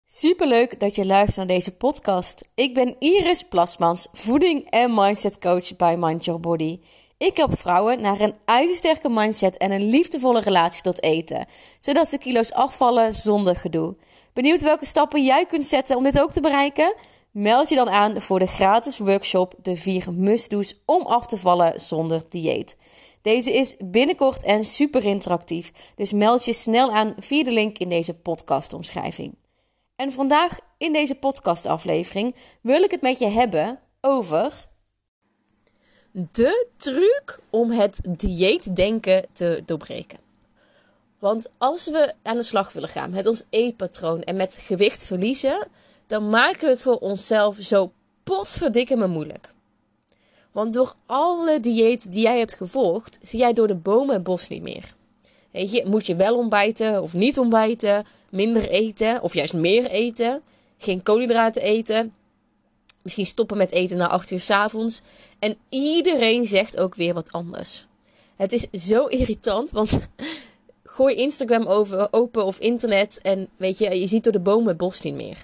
Superleuk dat je luistert naar deze podcast. Ik ben Iris Plasmans, voeding- en mindset coach bij Mind Your Body. Ik help vrouwen naar een ijzersterke mindset en een liefdevolle relatie tot eten, zodat ze kilo's afvallen zonder gedoe. Benieuwd welke stappen jij kunt zetten om dit ook te bereiken? Meld je dan aan voor de gratis workshop De 4 must-do's om af te vallen zonder dieet. Deze is binnenkort en super interactief, dus meld je snel aan via de link in deze podcastomschrijving. En vandaag in deze podcastaflevering wil ik het met je hebben over de truc om het dieetdenken te doorbreken. Want als we aan de slag willen gaan met ons eetpatroon en met gewicht verliezen, dan maken we het voor onszelf zo potverdikke moeilijk. Want door alle dieet die jij hebt gevolgd, zie jij door de bomen het bos niet meer. Weet je, moet je wel ontbijten of niet ontbijten, minder eten of juist meer eten, geen koolhydraten eten, misschien stoppen met eten na 8 uur 's avonds. En iedereen zegt ook weer wat anders. Het is zo irritant, want gooi Instagram open of internet en weet je ziet door de bomen het bos niet meer.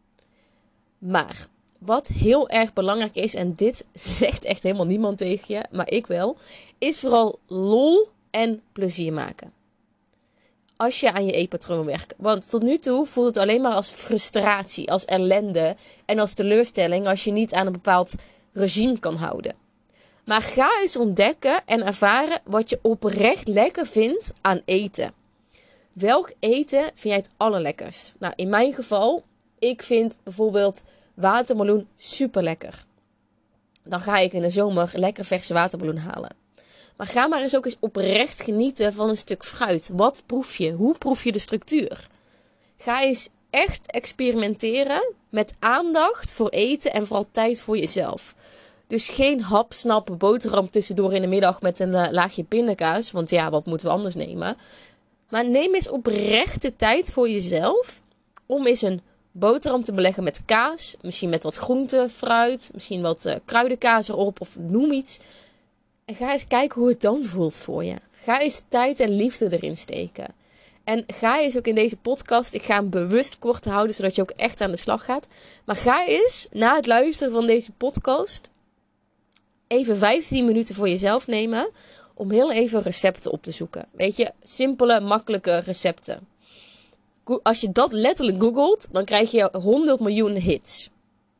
Maar wat heel erg belangrijk is, en dit zegt echt helemaal niemand tegen je, maar ik wel, is vooral lol en plezier maken. Als je aan je eetpatroon werkt. Want tot nu toe voelt het alleen maar als frustratie, als ellende en als teleurstelling als je niet aan een bepaald regime kan houden. Maar ga eens ontdekken en ervaren wat je oprecht lekker vindt aan eten. Welk eten vind jij het allerlekkerst? Nou, in mijn geval, ik vind bijvoorbeeld watermeloen super lekker. Dan ga ik in de zomer lekker verse watermeloen halen. Maar ga maar eens ook eens oprecht genieten van een stuk fruit. Wat proef je? Hoe proef je de structuur? Ga eens echt experimenteren met aandacht voor eten en vooral tijd voor jezelf. Dus geen hapsnap boterham tussendoor in de middag met een laagje pindakaas. Want ja, wat moeten we anders nemen? Maar neem eens oprecht de tijd voor jezelf om eens een boterham te beleggen met kaas. Misschien met wat groente, fruit, misschien wat kruidenkaas erop of noem iets. En ga eens kijken hoe het dan voelt voor je. Ga eens tijd en liefde erin steken. En ga eens ook in deze podcast, ik ga hem bewust kort houden, zodat je ook echt aan de slag gaat. Maar ga eens, na het luisteren van deze podcast, even 15 minuten voor jezelf nemen om heel even recepten op te zoeken. Weet je, simpele, makkelijke recepten. Als je dat letterlijk googelt, dan krijg je 100 miljoen hits.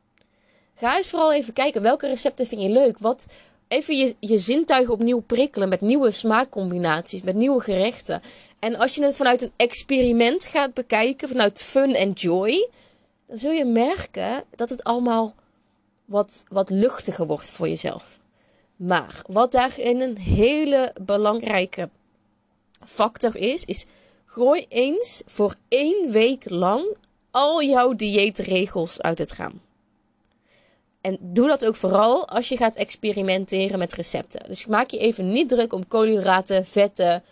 Ga eens vooral even kijken, welke recepten vind je leuk? Even je zintuigen opnieuw prikkelen met nieuwe smaakcombinaties, met nieuwe gerechten. En als je het vanuit een experiment gaat bekijken, vanuit fun en joy, dan zul je merken dat het allemaal wat luchtiger wordt voor jezelf. Maar wat daarin een hele belangrijke factor is gooi eens voor 1 week lang al jouw dieetregels uit het raam. En doe dat ook vooral als je gaat experimenteren met recepten. Dus maak je even niet druk om koolhydraten, vetten.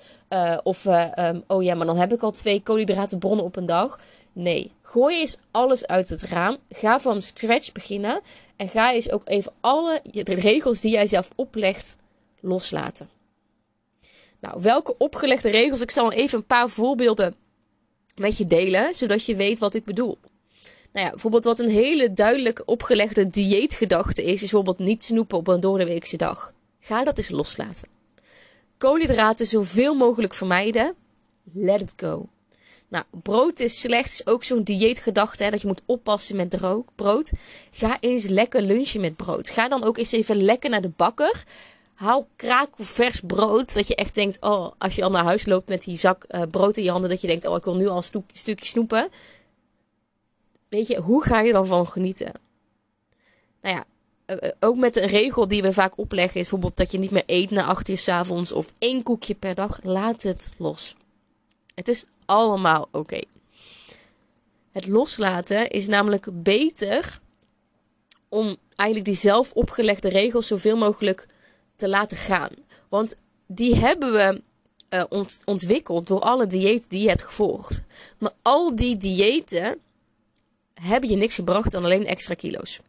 Oh ja, maar dan heb ik al 2 koolhydratenbronnen op een dag. Nee, gooi eens alles uit het raam. Ga van scratch beginnen. En ga eens ook even alle regels die jij zelf oplegt loslaten. Nou, welke opgelegde regels? Ik zal even een paar voorbeelden met je delen, zodat je weet wat ik bedoel. Nou ja, bijvoorbeeld wat een hele duidelijk opgelegde dieetgedachte is bijvoorbeeld niet snoepen op een doordeweekse dag. Ga dat eens loslaten. Koolhydraten zoveel mogelijk vermijden. Let it go. Nou, brood is slecht, is ook zo'n dieetgedachte, dat je moet oppassen met brood. Ga eens lekker lunchen met brood. Ga dan ook eens even lekker naar de bakker. Haal krakelvers brood, dat je echt denkt, oh, als je al naar huis loopt met die zak brood in je handen, dat je denkt, oh, ik wil nu al een stukje snoepen. Weet je, hoe ga je dan van genieten? Nou ja, ook met een regel die we vaak opleggen is bijvoorbeeld dat je niet meer eet na 8 uur 's avonds of 1 koekje per dag. Laat het los. Het is allemaal oké. Het loslaten is namelijk beter om eigenlijk die zelf opgelegde regels zoveel mogelijk te laten gaan. Want die hebben we ontwikkeld door alle diëten die je hebt gevolgd. Maar al die diëten hebben je niks gebracht dan alleen extra kilo's.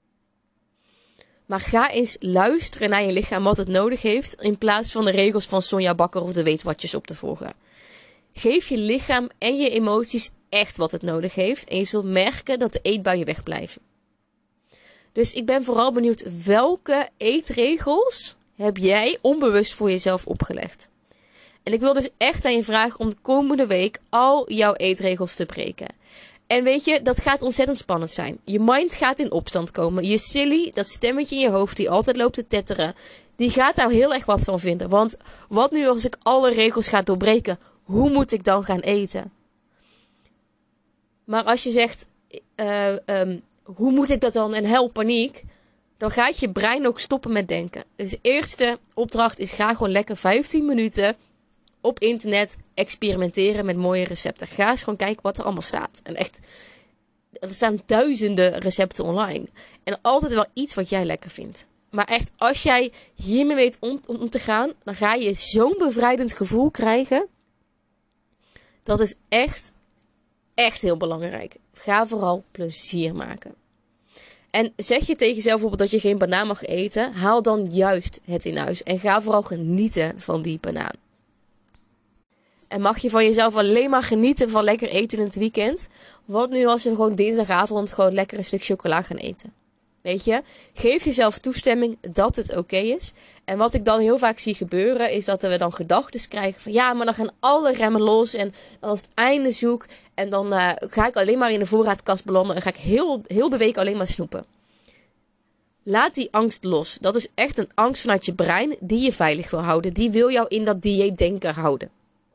Maar ga eens luisteren naar je lichaam wat het nodig heeft, in plaats van de regels van Sonja Bakker of de Weet Watjes op te volgen. Geef je lichaam en je emoties echt wat het nodig heeft. En je zult merken dat de eetbuien wegblijven. Dus ik ben vooral benieuwd, welke eetregels heb jij onbewust voor jezelf opgelegd? En ik wil dus echt aan je vragen om de komende week al jouw eetregels te breken. En weet je, dat gaat ontzettend spannend zijn. Je mind gaat in opstand komen. Je silly, dat stemmetje in je hoofd die altijd loopt te tetteren, die gaat daar heel erg wat van vinden. Want wat nu als ik alle regels ga doorbreken? Hoe moet ik dan gaan eten? Maar als je zegt, hoe moet ik dat dan en help paniek, dan gaat je brein ook stoppen met denken. Dus de eerste opdracht is, ga gewoon lekker 15 minuten op internet experimenteren met mooie recepten. Ga eens gewoon kijken wat er allemaal staat. En echt, er staan duizenden recepten online. En altijd wel iets wat jij lekker vindt. Maar echt, als jij hiermee weet om te gaan, dan ga je zo'n bevrijdend gevoel krijgen. Dat is echt heel belangrijk. Ga vooral plezier maken. En zeg je tegen jezelf bijvoorbeeld dat je geen banaan mag eten, haal dan juist het in huis. En ga vooral genieten van die banaan. En mag je van jezelf alleen maar genieten van lekker eten in het weekend? Wat nu als we gewoon dinsdagavond gewoon lekker een stuk chocola gaan eten? Weet je, geef jezelf toestemming dat het oké is. En wat ik dan heel vaak zie gebeuren, is dat we dan gedachten krijgen van, ja, maar dan gaan alle remmen los en dan is het einde zoek. En dan ga ik alleen maar in de voorraadkast belanden en ga ik heel de week alleen maar snoepen. Laat die angst los. Dat is echt een angst vanuit je brein die je veilig wil houden. Die wil jou in dat dieetdenken houden.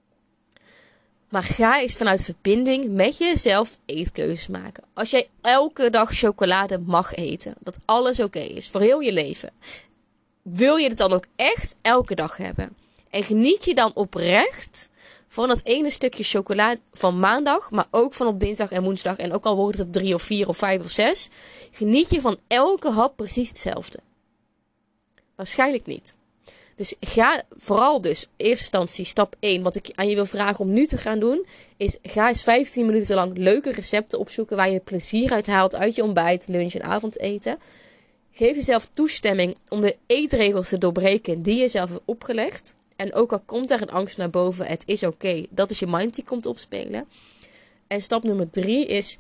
Maar ga eens vanuit verbinding met jezelf eetkeuzes maken. Als jij elke dag chocolade mag eten, dat alles oké is voor heel je leven, wil je het dan ook echt elke dag hebben? En geniet je dan oprecht van dat ene stukje chocola van maandag, maar ook van op dinsdag en woensdag, en ook al wordt het 3 of 4 of 5 of 6, geniet je van elke hap precies hetzelfde? Waarschijnlijk niet. Dus ga vooral dus, in eerste instantie, stap 1, wat ik aan je wil vragen om nu te gaan doen, is ga eens 15 minuten lang leuke recepten opzoeken waar je plezier uit haalt uit je ontbijt, lunch en avondeten. Geef jezelf toestemming om de eetregels te doorbreken die je zelf hebt opgelegd. En ook al komt daar een angst naar boven, het is oké. Dat is je mind die komt opspelen. En stap nummer 3 is,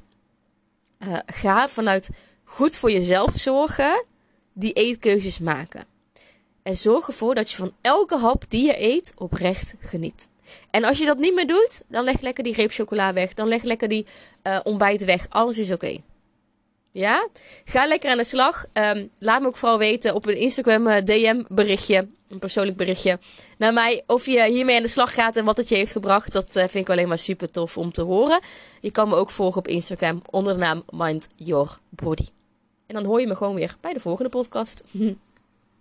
ga vanuit goed voor jezelf zorgen, die eetkeuzes maken. En zorg ervoor dat je van elke hap die je eet oprecht geniet. En als je dat niet meer doet, dan leg lekker die reep chocola weg. Dan leg lekker die ontbijt weg. Alles is oké. Ja? Ga lekker aan de slag. Laat me ook vooral weten op een Instagram DM berichtje. Een persoonlijk berichtje naar mij. Of je hiermee aan de slag gaat en wat het je heeft gebracht. Dat vind ik alleen maar super tof om te horen. Je kan me ook volgen op Instagram onder de naam Mind Your Body. En dan hoor je me gewoon weer bij de volgende podcast.